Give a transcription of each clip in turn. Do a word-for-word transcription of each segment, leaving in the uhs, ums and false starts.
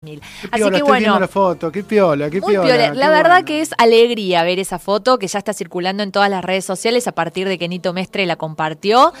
Qué Así piola, que estoy bueno, viendo la foto, qué piola, qué muy piola. piola. qué La verdad bueno. que es alegría ver esa foto que ya está circulando en todas las redes sociales a partir de que Nito Mestre la compartió.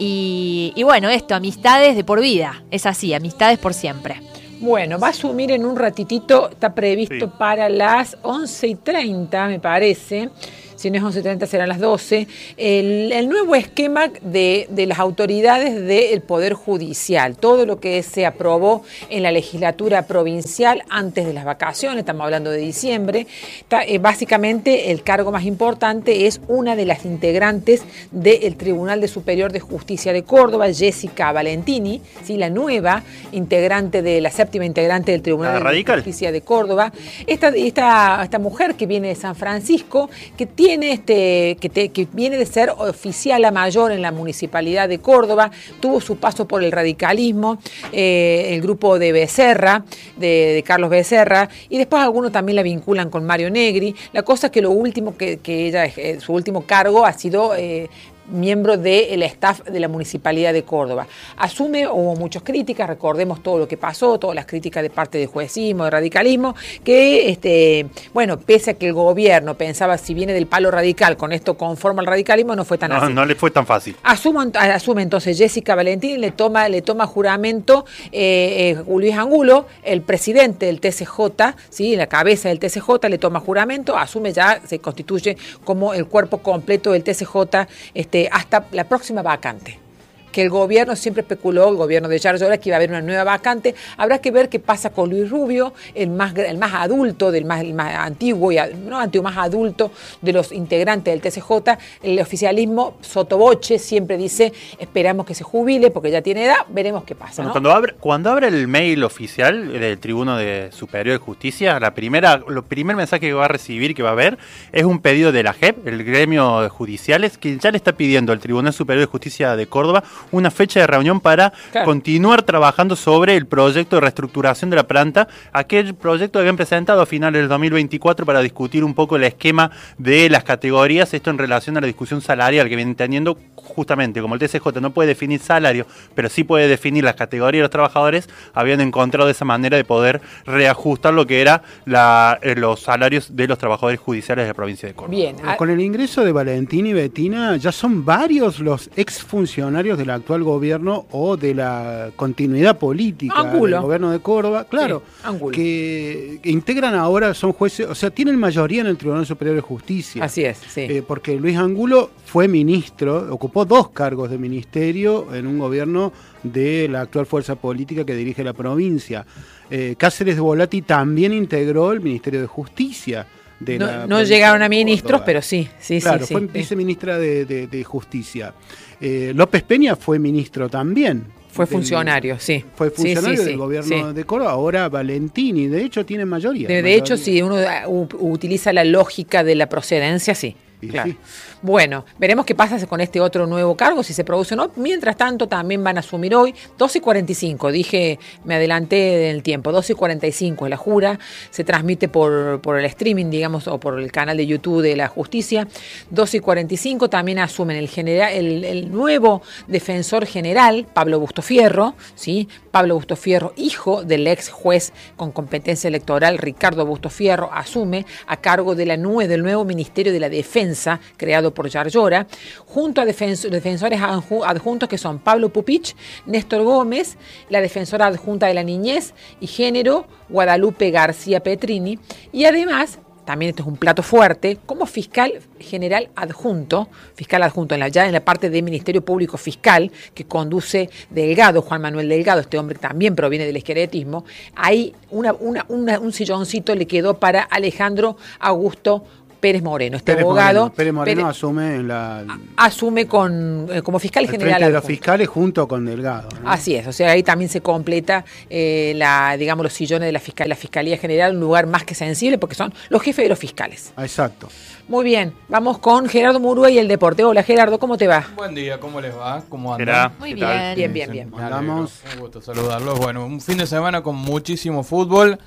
Y, y bueno, esto, amistades de por vida. Es así, amistades por siempre. Bueno, va a asumir en un ratitito, está previsto Sí. para las once y treinta, me parece. Si no es once y treinta serán las doce, el, el nuevo esquema de, de las autoridades del Poder Judicial, todo lo que se aprobó en la legislatura provincial antes de las vacaciones, estamos hablando de diciembre. Está, eh, básicamente el cargo más importante es una de las integrantes del Tribunal de Superior de Justicia de Córdoba, Jessica Valentini, ¿sí? La nueva integrante de la séptima integrante del Tribunal ¿La de radical? Justicia de Córdoba. Esta, esta, esta mujer que viene de San Francisco, que tiene Tiene este, que, te, que viene de ser oficiala mayor en la municipalidad de Córdoba, tuvo su paso por el radicalismo, eh, el grupo de Becerra, de, de Carlos Becerra, y después algunos también la vinculan con Mario Negri. La cosa es que lo último que, que ella, eh, su último cargo ha sido eh, miembro del staff de la Municipalidad de Córdoba. Asume, hubo muchas críticas, recordemos todo lo que pasó, todas las críticas de parte del juecismo, del radicalismo, que, este, bueno, pese a que el gobierno pensaba si viene del palo radical, con esto conforma al radicalismo, no fue tan No, así. no le fue tan fácil. Asume, asume entonces Jessica Valentín, le toma, le toma juramento eh, eh, Luis Angulo, el presidente del T C J, ¿sí? La cabeza del T C J le toma juramento, asume ya, se constituye como el cuerpo completo del T C J este, hasta la próxima vacante. Que el gobierno siempre especuló, el gobierno de Yarlora, que iba a haber una nueva vacante. Habrá que ver qué pasa con Luis Rubio, el más, el más adulto, del más, el más antiguo, y, no antiguo, más adulto de los integrantes del T C J. El oficialismo sotoboche siempre dice, esperamos que se jubile porque ya tiene edad, veremos qué pasa. Bueno, ¿no? cuando abre, cuando abre el mail oficial del Tribuno de Superior de Justicia, la primera, lo primer mensaje que va a recibir, que va a ver, es un pedido de la J E P, el gremio de judiciales, que ya le está pidiendo al Tribunal Superior de Justicia de Córdoba una fecha de reunión para Claro. continuar trabajando sobre el proyecto de reestructuración de la planta, aquel proyecto que habían presentado a finales del dos mil veinticuatro para discutir un poco el esquema de las categorías, esto en relación a la discusión salarial que vienen teniendo justamente, como el T C J no puede definir salario, pero sí puede definir las categorías de los trabajadores, habían encontrado esa manera de poder reajustar lo que era la, eh, los salarios de los trabajadores judiciales de la provincia de Córdoba. Bien. Con el ingreso de Valentín y Betina, ya son varios los exfuncionarios del actual gobierno o de la continuidad política Angulo. del gobierno de Córdoba, claro, Sí, Angulo. que, que integran ahora, son jueces, o sea, tienen mayoría en el Tribunal Superior de Justicia. Así es, sí. Eh, porque Luis Angulo fue ministro, ocupó dos cargos de ministerio en un gobierno de la actual fuerza política que dirige la provincia. Eh, Cáceres de Volati también integró el Ministerio de Justicia. De no la no provincia llegaron de a ministros, Córdoba. pero sí, sí, Claro, sí. sí, fue sí. viceministra de, de, de Justicia. Eh, López Peña fue ministro también. Fue del- funcionario, sí. Fue Sí, funcionario sí, sí, del gobierno sí. de Córdoba, ahora Valentini, de hecho tiene mayoría. De, de mayoría. hecho, si uno uh, utiliza la lógica de la procedencia, sí. Y Claro. sí. Bueno, veremos qué pasa con este otro nuevo cargo, si se produce o no. Mientras tanto, también van a asumir hoy, doce y cuarenta y cinco, dije, me adelanté en el tiempo, doce y cuarenta y cinco es la jura, se transmite por, por el streaming, digamos, o por el canal de YouTube de la Justicia. doce y cuarenta y cinco también asumen el, general, el, el nuevo defensor general, Pablo Bustofierro, ¿sí? Pablo Bustofierro, hijo del ex juez con competencia electoral, Ricardo Bustofierro, asume a cargo de la N U E, del nuevo Ministerio de la Defensa, creado por Yarlora, junto a defens defensores adjuntos que son Pablo Pupich, Néstor Gómez, la defensora adjunta de la Niñez y Género, Guadalupe García Petrini, y además, también esto es un plato fuerte, como fiscal general adjunto, fiscal adjunto en la, ya en la parte de Ministerio Público Fiscal, que conduce Delgado, Juan Manuel Delgado, este hombre que también proviene del esqueletismo, ahí una, una, una, un silloncito le quedó para Alejandro Augusto Pérez Moreno, este Pérez abogado. Moreno, Pérez Moreno Pérez, asume en la, asume con, eh, como fiscal al general frente de los adjunto. fiscales junto con Delgado, ¿no? Así es, o sea, ahí también se completa eh, la, digamos, los sillones de la, fiscal, la Fiscalía General, un lugar más que sensible porque son los jefes de los fiscales. Ah, exacto. Muy bien, vamos con Gerardo Murúa y el deporte. Hola Gerardo, ¿cómo te va? Buen día, ¿cómo les va? ¿Cómo Gerard, andan? Muy ¿qué tal? bien. Bien, bien, bien. Me alegro, Andamos. Un gusto saludarlos. Bueno, un fin de semana con muchísimo fútbol.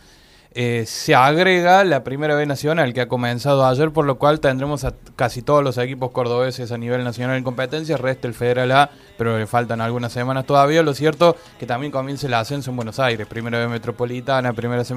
Eh, se agrega la Primera B Nacional, que ha comenzado ayer, por lo cual tendremos a casi todos los equipos cordobeses a nivel nacional en competencia, resta el Federal A, pero le faltan algunas semanas todavía. Lo cierto que también comienza el ascenso en Buenos Aires, Primera B Metropolitana, Primera C